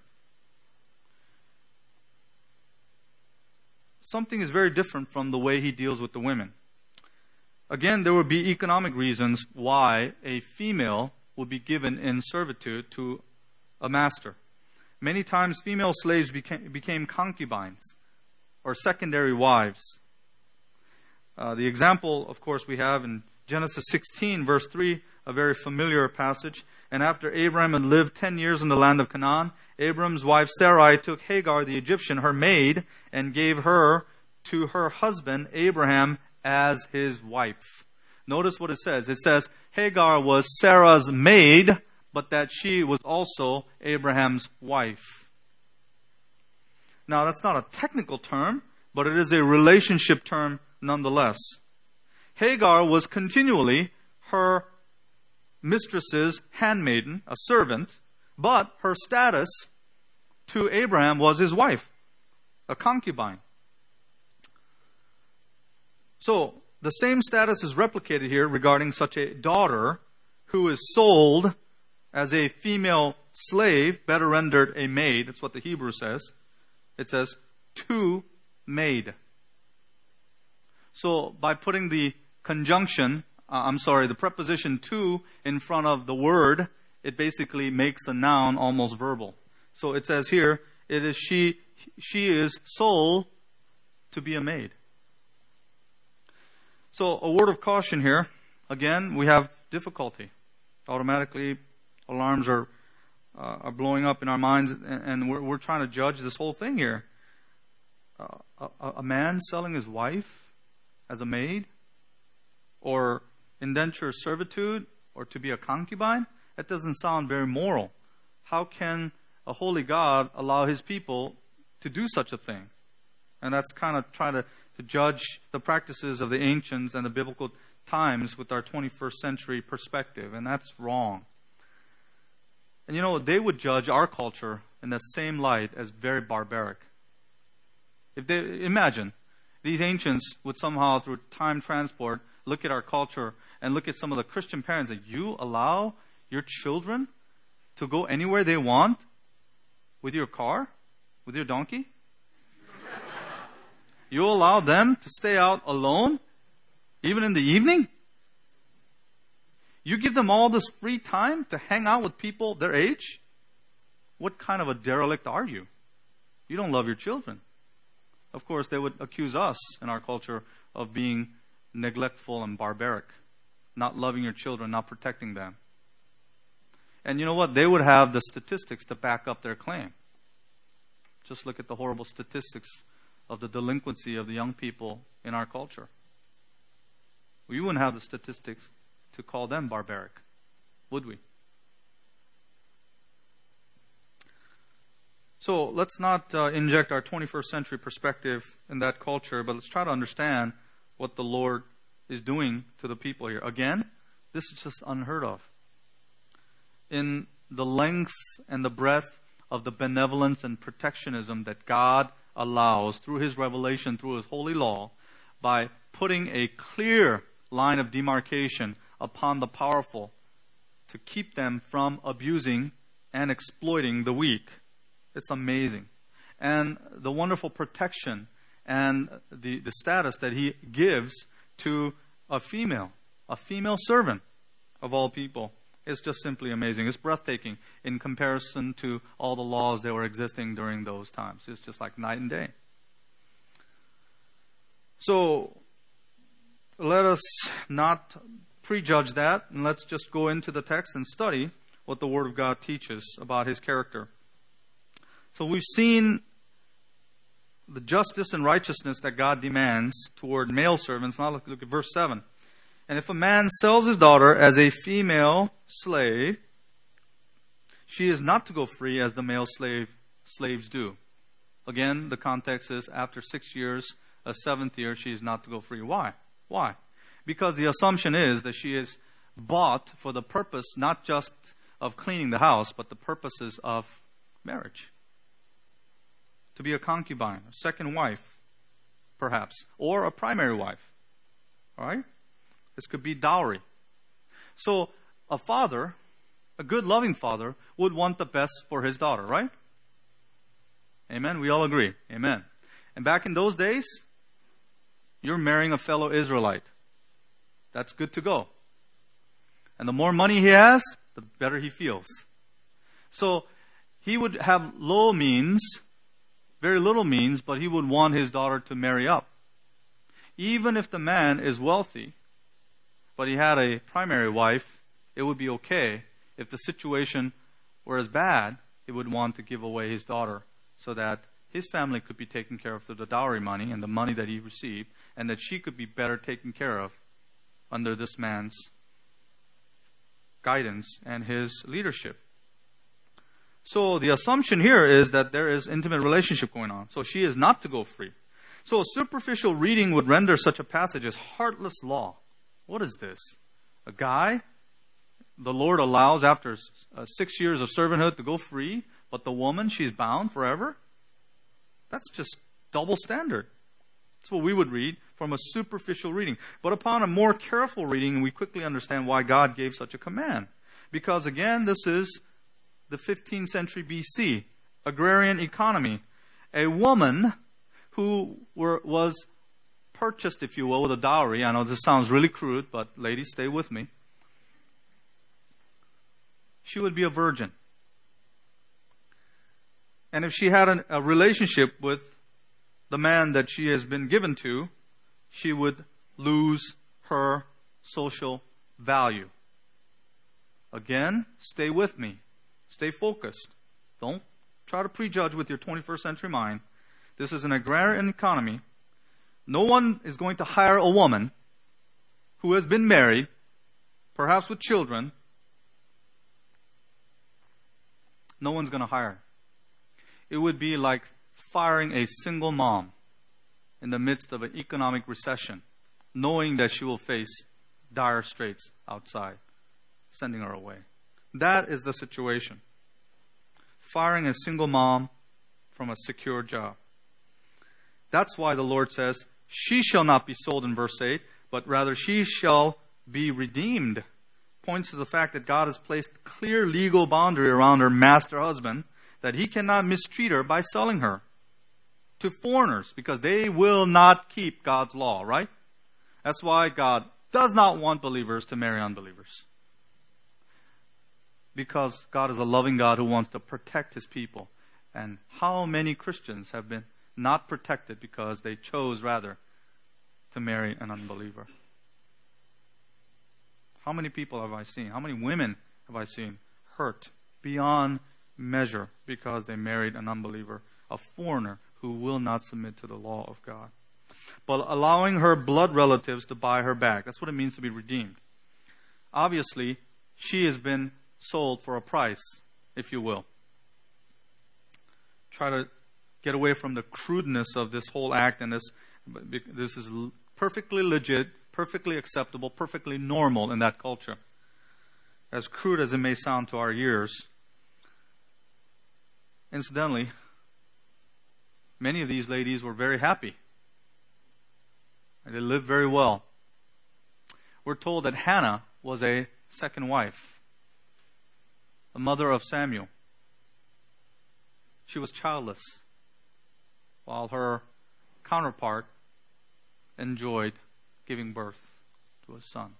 Something is very different from the way He deals with the women. Again, there would be economic reasons why a female would be given in servitude to a master. Many times female slaves became concubines. or secondary wives. The example, of course, we have in Genesis 16, verse 3, a very familiar passage. And after Abraham had lived 10 years in the land of Canaan, Abram's wife Sarai took Hagar the Egyptian, her maid, and gave her to her husband Abraham as his wife. Notice what it says. It says Hagar was Sarah's maid, but that she was also Abraham's wife. Now, that's not a technical term, but it is a relationship term nonetheless. Hagar was continually her mistress's handmaiden, a servant, but her status to Abraham was his wife, a concubine. So, the same status is replicated here regarding such a daughter who is sold as a female slave, better rendered a maid. That's what the Hebrew says. It says, to maid. So, by putting the the preposition to in front of the word, it basically makes the noun almost verbal. So it says here, it is she is sold to be a maid. So a word of caution here. Again, we have difficulty. Automatically, alarms are blowing up in our minds, and we're trying to judge this whole thing here. A man selling his wife as a maid, or indenture servitude, or to be a concubine, that doesn't sound very moral. How can a holy God allow His people to do such a thing? And that's kind of trying to judge the practices of the ancients and the biblical times with our 21st century perspective, and that's wrong. And you know, they would judge our culture in the same light as very barbaric. Imagine, these ancients would somehow, through time transport, look at our culture and look at some of the Christian parents that you allow your children to go anywhere they want with your car, with your donkey. You allow them to stay out alone, even in the evening. You give them all this free time to hang out with people their age. What kind of a derelict are you? You don't love your children. Of course, they would accuse us in our culture of being neglectful and barbaric, not loving your children, not protecting them. And you know what? They would have the statistics to back up their claim. Just look at the horrible statistics of the delinquency of the young people in our culture. We wouldn't have the statistics to call them barbaric, would we? So let's not inject our 21st century perspective in that culture, but let's try to understand what the Lord is doing to the people here. Again, this is just unheard of. In the length and the breadth of the benevolence and protectionism that God allows through His revelation, through His holy law, by putting a clear line of demarcation upon the powerful to keep them from abusing and exploiting the weak. It's amazing. And the wonderful protection and the status that He gives to a female servant of all people is just simply amazing. It's breathtaking in comparison to all the laws that were existing during those times. It's just like night and day. So let us not prejudge that, and let's just go into the text and study what the Word of God teaches about His character. So we've seen the justice and righteousness that God demands toward male servants. Now look at verse 7. And if a man sells his daughter as a female slave, she is not to go free as the male slaves do. Again, the context is after 6 years, a seventh year, she is not to go free. Why? Why? Because the assumption is that she is bought for the purpose not just of cleaning the house, but the purposes of marriage. To be a concubine, a second wife, perhaps, or a primary wife. All right? This could be dowry. So a father, a good loving father, would want the best for his daughter, right? Amen? We all agree. Amen. And back in those days, you're marrying a fellow Israelite. That's good to go. And the more money he has, the better he feels. So he would have low means very little means, but he would want his daughter to marry up. Even if the man is wealthy, but he had a primary wife, it would be okay. If the situation were as bad, he would want to give away his daughter so that his family could be taken care of through the dowry money and the money that he received, and that she could be better taken care of under this man's guidance and his leadership. So the assumption here is that there is intimate relationship going on. So she is not to go free. So a superficial reading would render such a passage as heartless law. What is this? A guy the Lord allows after 6 years of servanthood to go free, but the woman, she's bound forever? That's just double standard. That's what we would read from a superficial reading. But upon a more careful reading, we quickly understand why God gave such a command. Because again, this is the 15th century BC, agrarian economy. A woman who was purchased, if you will, with a dowry. I know this sounds really crude, but ladies, stay with me. She would be a virgin. And if she had a relationship with the man that she has been given to, she would lose her social value. Again, stay with me. Stay focused. Don't try to prejudge with your 21st century mind. This is an agrarian economy. No one is going to hire a woman who has been married, perhaps with children. No one's going to hire her. It would be like firing a single mom in the midst of an economic recession, knowing that she will face dire straits outside, sending her away. That is the situation. Firing a single mom from a secure job. That's why the Lord says, she shall not be sold in verse 8, but rather she shall be redeemed. Points to the fact that God has placed clear legal boundary around her master husband, that he cannot mistreat her by selling her to foreigners, because they will not keep God's law, right? That's why God does not want believers to marry unbelievers. Because God is a loving God who wants to protect His people. And how many Christians have been not protected because they chose rather to marry an unbeliever? How many people have I seen? How many women have I seen hurt beyond measure because they married an unbeliever, a foreigner who will not submit to the law of God? But allowing her blood relatives to buy her back. That's what it means to be redeemed. Obviously, she has been sold for a price, if you will. Try to get away from the crudeness of this whole act, and this is perfectly legit, perfectly acceptable, perfectly normal in that culture. As crude as it may sound to our ears. Incidentally, many of these ladies were very happy. And they lived very well. We're told that Hannah was a second wife, the mother of Samuel. She was childless, while her counterpart enjoyed giving birth to a son.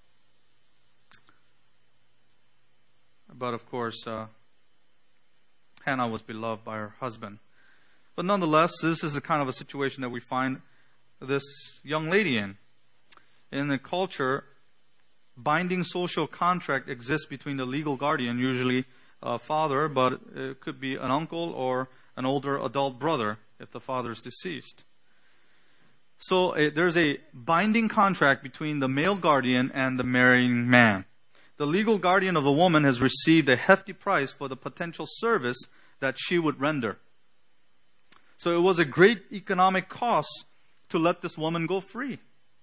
But of course, Hannah was beloved by her husband. But nonetheless, this is a kind of a situation that we find this young lady in. In the culture, binding social contract exists between the legal guardian, usually a father, but it could be an uncle or an older adult brother if the father is deceased. So there's a binding contract between the male guardian and the marrying man. The legal guardian of the woman has received a hefty price for the potential service that she would render. So it was a great economic cost to let this woman go free.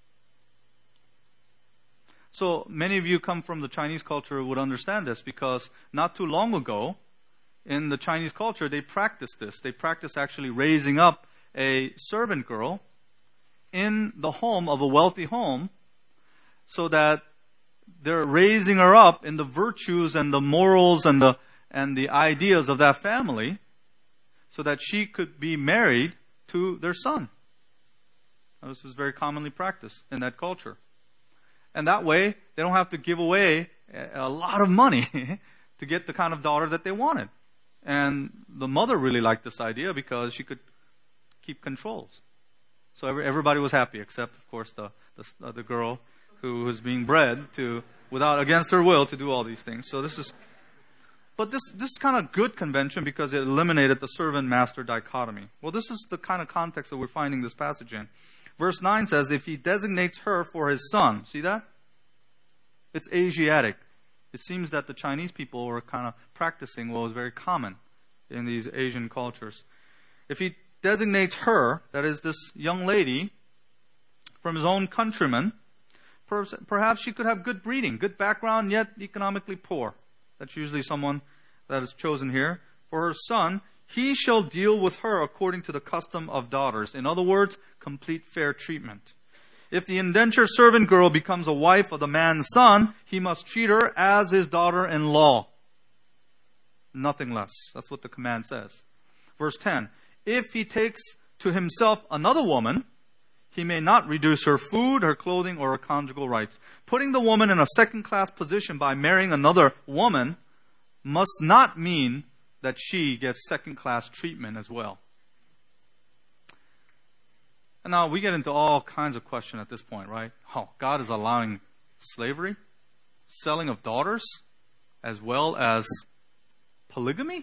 So many of you come from the Chinese culture would understand this, because not too long ago, in the Chinese culture, they practiced this. They practiced actually raising up a servant girl in the home of a wealthy home, so that they're raising her up in the virtues and the morals and the ideas of that family, so that she could be married to their son. Now, this was very commonly practiced in that culture. And that way, they don't have to give away a lot of money to get the kind of daughter that they wanted. And the mother really liked this idea, because she could keep controls. So everybody was happy, except, of course, the girl who was being bred against her will to do all these things. So this is kind of good convention because it eliminated the servant-master dichotomy. Well, this is the kind of context that we're finding this passage in. Verse 9 says, if he designates her for his son. See that? It's Asiatic. It seems that the Chinese people were kind of practicing what was very common in these Asian cultures. If he designates her, that is this young lady, from his own countrymen, perhaps she could have good breeding, good background, yet economically poor. That's usually someone that is chosen here. For her son, he shall deal with her according to the custom of daughters. In other words, complete fair treatment. If the indentured servant girl becomes a wife of the man's son, he must treat her as his daughter-in-law. Nothing less. That's what the command says. Verse 10. If he takes to himself another woman, he may not reduce her food, her clothing, or her conjugal rights. Putting the woman in a second-class position by marrying another woman must not mean that she gets second-class treatment as well. And now we get into all kinds of questions at this point, right? Oh, God is allowing slavery, selling of daughters, as well as polygamy?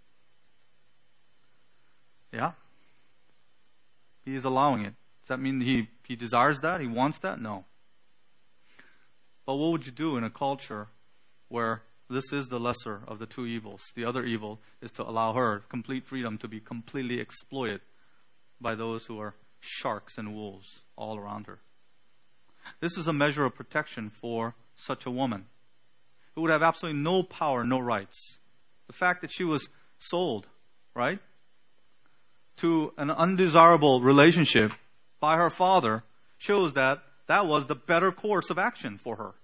Yeah. He is allowing it. Does that mean he desires that? He wants that? No. But what would you do in a culture where this is the lesser of the two evils? The other evil is to allow her complete freedom to be completely exploited by those who are sharks and wolves all around her. This is a measure of protection for such a woman who would have absolutely no power, no rights. The fact that she was sold, right, to an undesirable relationship by her father shows that that was the better course of action for her.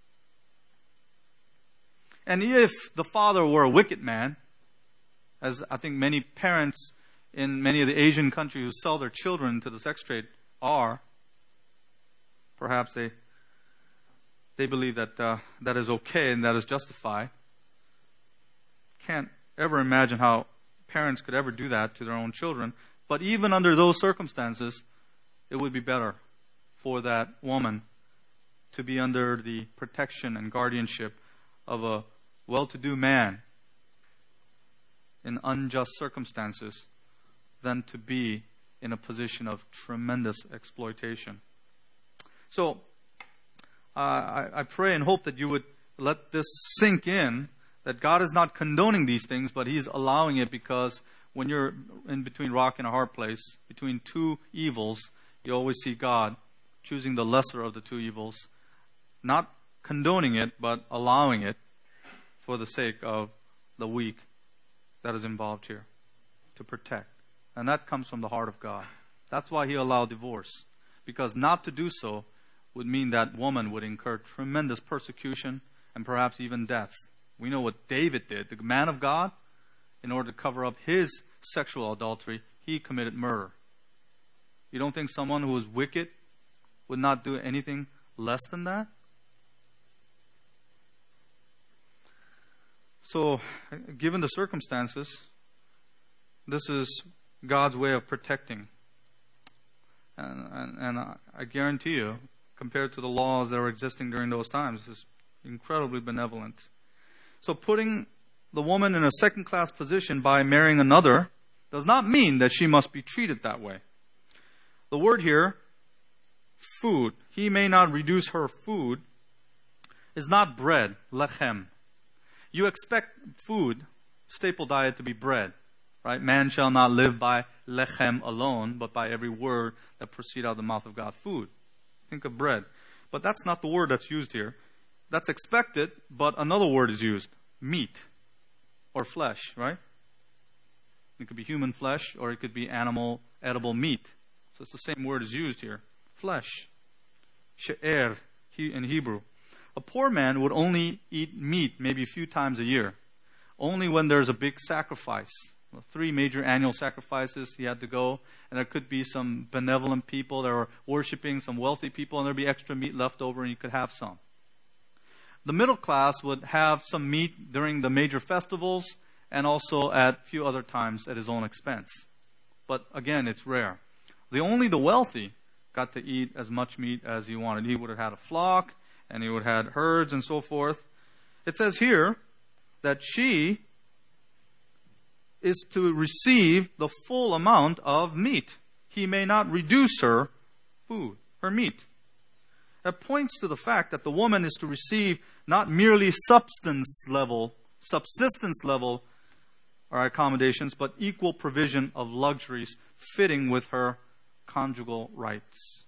And if the father were a wicked man, as I think many parents in many of the Asian countries who sell their children to the sex trade are, perhaps they believe that that is okay and that is justified. Can't ever imagine how parents could ever do that to their own children. But even under those circumstances, it would be better for that woman to be under the protection and guardianship of a well-to-do man in unjust circumstances than to be in a position of tremendous exploitation. So, I pray and hope that you would let this sink in, that God is not condoning these things, but He's allowing it because when you're in between rock and a hard place, between two evils, you always see God choosing the lesser of the two evils, not condoning it, but allowing it for the sake of the weak that is involved here, to protect. And that comes from the heart of God. That's why He allowed divorce. Because not to do so would mean that woman would incur tremendous persecution and perhaps even death. We know what David did. The man of God, in order to cover up his sexual adultery, he committed murder. You don't think someone who is wicked would not do anything less than that? So, given the circumstances, this is God's way of protecting. And I guarantee you, compared to the laws that were existing during those times, this is incredibly benevolent. So putting the woman in a second-class position by marrying another does not mean that she must be treated that way. The word here, food, he may not reduce her food, is not bread, lechem. You expect food, staple diet, to be bread, right? Man shall not live by lechem alone, but by every word that proceeds out of the mouth of God. Food. Think of bread. But that's not the word that's used here. That's expected, but another word is used. Meat. Or flesh, right? It could be human flesh, or it could be animal, edible meat. So it's the same word is used here. Flesh. She'er in Hebrew. A poor man would only eat meat maybe a few times a year. Only when there's a big sacrifice. 3 major annual sacrifices he had to go. And there could be some benevolent people that were worshiping, some wealthy people, and there'd be extra meat left over and you could have some. The middle class would have some meat during the major festivals and also at a few other times at his own expense. But again, it's rare. Only the wealthy got to eat as much meat as he wanted. He would have had a flock, and he would have had herds and so forth. It says here that she is to receive the full amount of meat. He may not reduce her food, her meat. That points to the fact that the woman is to receive not merely subsistence level or accommodations, but equal provision of luxuries fitting with her conjugal rights.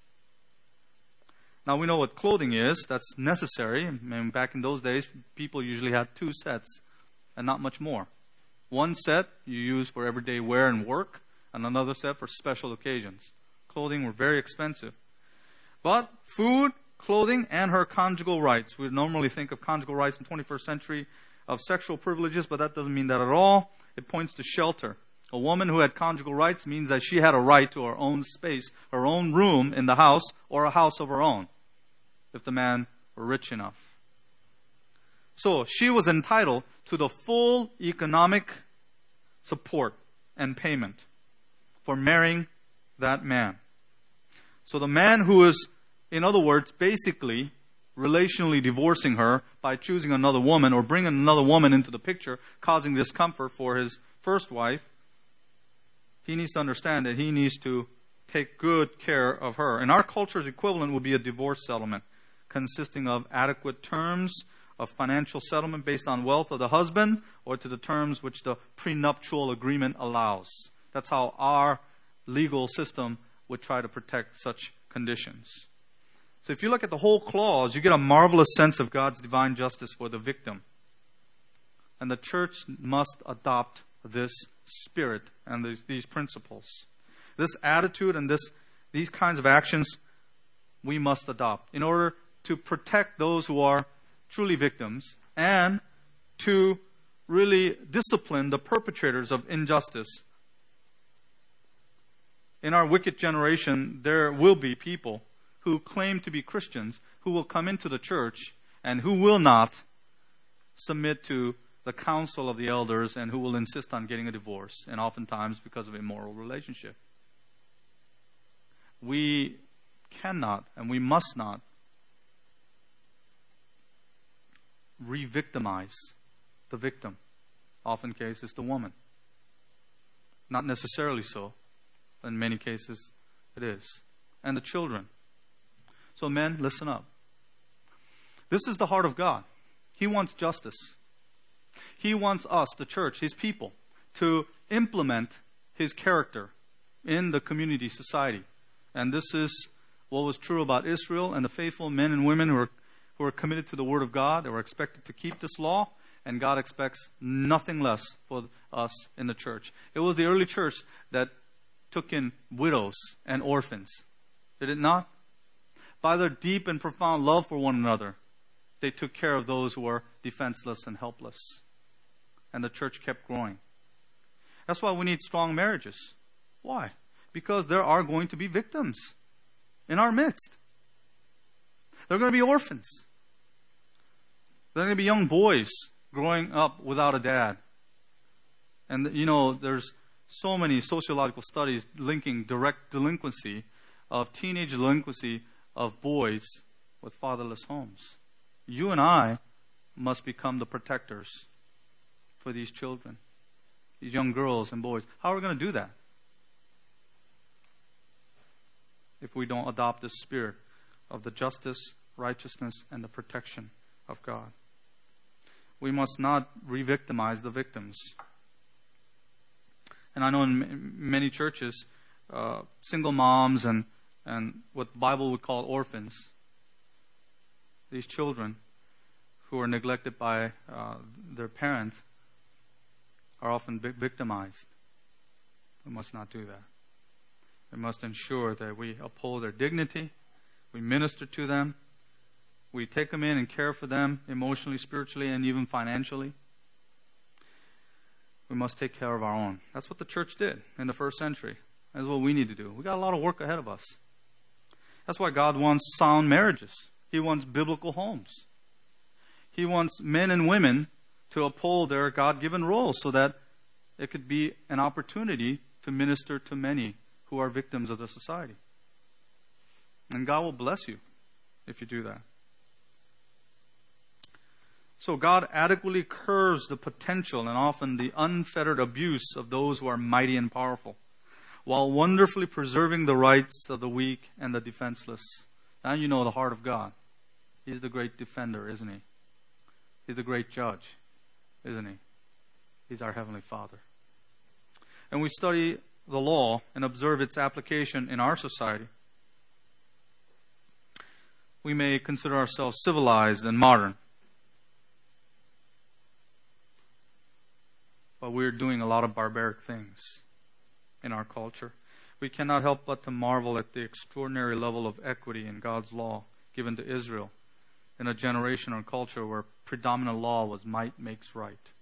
Now we know what clothing is. That's necessary. And back in those days, people usually had 2 sets and not much more. One set you use for everyday wear and work, and another set for special occasions. Clothing were very expensive. But food, clothing, and her conjugal rights. We normally think of conjugal rights in the 21st century of sexual privileges, but that doesn't mean that at all. It points to shelter. A woman who had conjugal rights means that she had a right to her own space, her own room in the house, or a house of her own, if the man were rich enough. So she was entitled to the full economic support and payment for marrying that man. So the man who is, in other words, basically relationally divorcing her by choosing another woman or bringing another woman into the picture, causing discomfort for his first wife, he needs to understand that he needs to take good care of her. In our culture's equivalent would be a divorce settlement, consisting of adequate terms of financial settlement based on wealth of the husband or to the terms which the prenuptial agreement allows. That's how our legal system would try to protect such conditions. So if you look at the whole clause, you get a marvelous sense of God's divine justice for the victim. And the church must adopt this spirit and these principles. This attitude and these kinds of actions we must adopt in order to protect those who are truly victims and to really discipline the perpetrators of injustice. In our wicked generation, there will be people who claim to be Christians who will come into the church and who will not submit to the counsel of the elders and who will insist on getting a divorce, and oftentimes because of immoral relationship. We cannot and we must not re-victimize the victim. Often cases, the woman. Not necessarily so. In many cases, it is. And the children. So men, listen up. This is the heart of God. He wants justice. He wants us, the church, His people, to implement His character in the community, society. And this is what was true about Israel and the faithful men and women who are committed to the Word of God. They were expected to keep this law, and God expects nothing less for us in the church. It was the early church that took in widows and orphans. Did it not? By their deep and profound love for one another, they took care of those who were defenseless and helpless. And the church kept growing. That's why we need strong marriages. Why? Because there are going to be victims in our midst. There are going to be orphans. There are going to be young boys growing up without a dad. And, there's so many sociological studies linking direct delinquency of teenage delinquency of boys with fatherless homes. You and I must become the protectors for these children, these young girls and boys. How are we going to do that if we don't adopt this spirit of the justice, righteousness, and the protection of God? We must not re-victimize the victims. And I know in many churches, single moms and what the Bible would call orphans, these children who are neglected by their parents, are often victimized. We must not do that. We must ensure that we uphold their dignity, we minister to them, we take them in and care for them emotionally, spiritually, and even financially. We must take care of our own. That's what the church did in the first century. That's what we need to do. We got a lot of work ahead of us. That's why God wants sound marriages. He wants biblical homes. He wants men and women to uphold their God-given roles so that it could be an opportunity to minister to many who are victims of the society. And God will bless you if you do that. So God adequately curbs the potential and often the unfettered abuse of those who are mighty and powerful, while wonderfully preserving the rights of the weak and the defenseless. Now you know the heart of God. He's the great defender, isn't He? He's the great judge, isn't He? He's our Heavenly Father. And we study the law and observe its application in our society. We may consider ourselves civilized and modern, but we're doing a lot of barbaric things in our culture. We cannot help but to marvel at the extraordinary level of equity in God's law given to Israel in a generation or culture where predominant law was might makes right.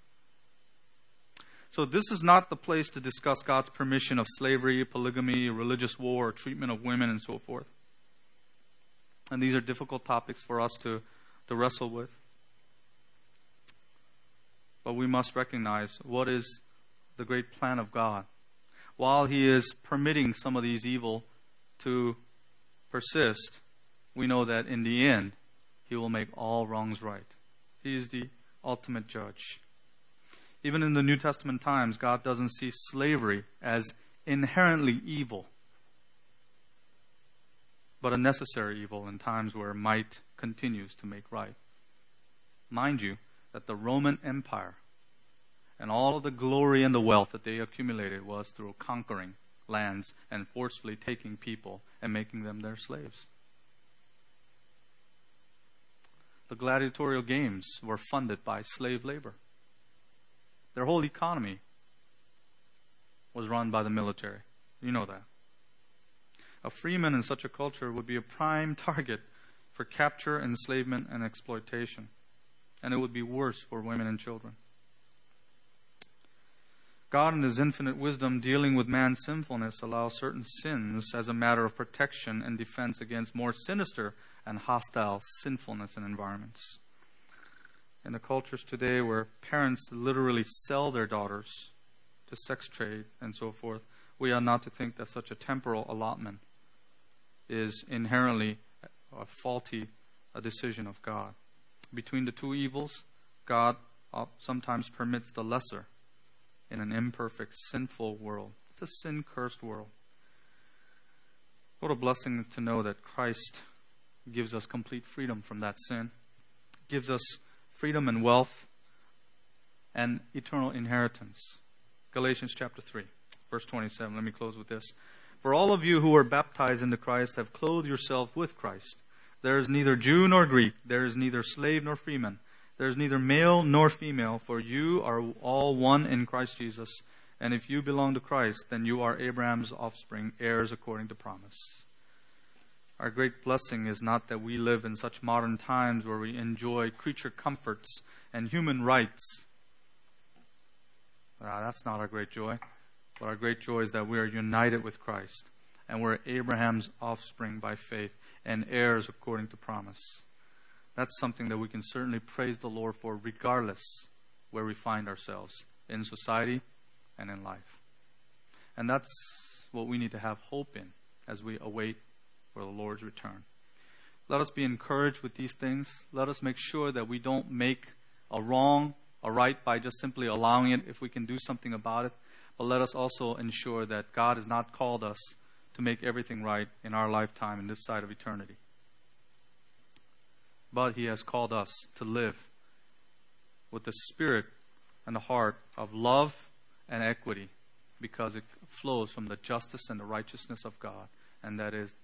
So this is not the place to discuss God's permission of slavery, polygamy, religious war, treatment of women, and so forth. And these are difficult topics for us to wrestle with. But we must recognize what is the great plan of God. While He is permitting some of these evil to persist, we know that in the end, He will make all wrongs right. He is the ultimate judge. Even in the New Testament times, God doesn't see slavery as inherently evil, but a necessary evil in times where might continues to make right. Mind you, that the Roman Empire and all of the glory and the wealth that they accumulated was through conquering lands and forcefully taking people and making them their slaves. The gladiatorial games were funded by slave labor. Their whole economy was run by the military. You know that. A freeman in such a culture would be a prime target for capture, enslavement, and exploitation. And it would be worse for women and children. God, in His infinite wisdom, dealing with man's sinfulness, allows certain sins as a matter of protection and defense against more sinister and hostile sinfulness and environments. In the cultures today where parents literally sell their daughters to sex trade and so forth, we are not to think that such a temporal allotment is inherently a faulty decision of God. Between the two evils, God sometimes permits the lesser in an imperfect, sinful world. It's a sin-cursed world. What a blessing to know that Christ gives us complete freedom from that sin, gives us freedom and wealth and eternal inheritance. Galatians chapter 3, verse 27. Let me close with this. For all of you who are baptized into Christ have clothed yourself with Christ. There is neither Jew nor Greek. There is neither slave nor freeman. There is neither male nor female, for you are all one in Christ Jesus. And if you belong to Christ, then you are Abraham's offspring, heirs according to promise. Our great blessing is not that we live in such modern times where we enjoy creature comforts and human rights. That's not our great joy. But our great joy is that we are united with Christ, and we're Abraham's offspring by faith and heirs according to promise. That's something that we can certainly praise the Lord for regardless where we find ourselves in society and in life. And that's what we need to have hope in as we await for the Lord's return. Let us be encouraged with these things. Let us make sure that we don't make a wrong a right by just simply allowing it if we can do something about it. But let us also ensure that God has not called us to make everything right in our lifetime in this side of eternity. But He has called us to live with the spirit and the heart of love and equity, because it flows from the justice and the righteousness of God. And that is,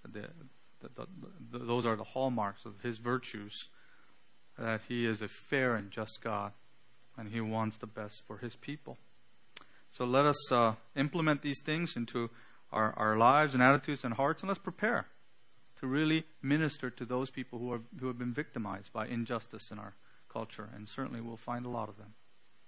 those are the hallmarks of His virtues, that He is a fair and just God, and He wants the best for His people. So let us implement these things into our lives and attitudes and hearts, and let's prepare to really minister to those people who have been victimized by injustice in our culture, and certainly we'll find a lot of them.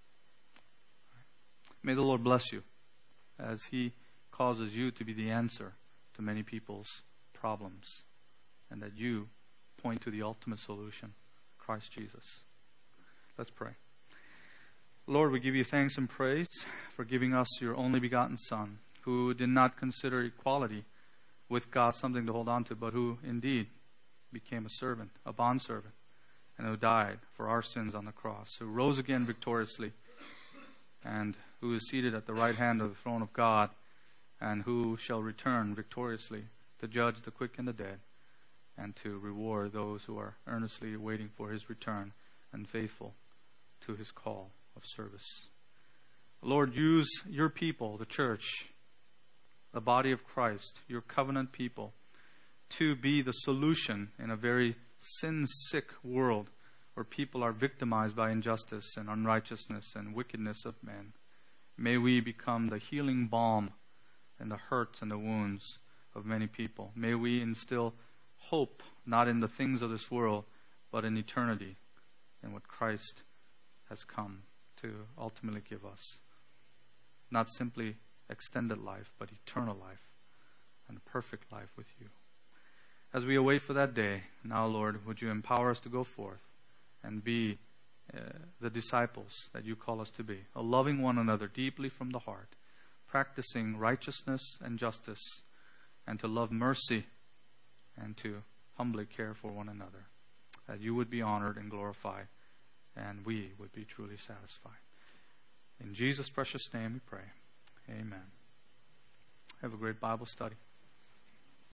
May the Lord bless you as He causes you to be the answer to many people's problems, and that you point to the ultimate solution, Christ Jesus. Let's pray. Lord, we give you thanks and praise for giving us your only begotten Son, who did not consider equality with God something to hold on to, but who indeed became a servant, a bondservant, and who died for our sins on the cross, who rose again victoriously, and who is seated at the right hand of the throne of God, and who shall return victoriously to judge the quick and the dead, and to reward those who are earnestly waiting for his return and faithful to his call of service. Lord, use your people, the church, the body of Christ, your covenant people, to be the solution in a very sin-sick world where people are victimized by injustice and unrighteousness and wickedness of men. May we become the healing balm in the hurts and the wounds of many people. May we instill hope, not in the things of this world, but in eternity, in what Christ has come to ultimately give us. Not simply extended life, but eternal life and a perfect life with you. As we await for that day, now, Lord, would you empower us to go forth and be the disciples that you call us to be, loving one another deeply from the heart, practicing righteousness and justice, and to love mercy and to humbly care for one another, that you would be honored and glorified, and we would be truly satisfied. In Jesus' precious name we pray. Amen. Have a great Bible study.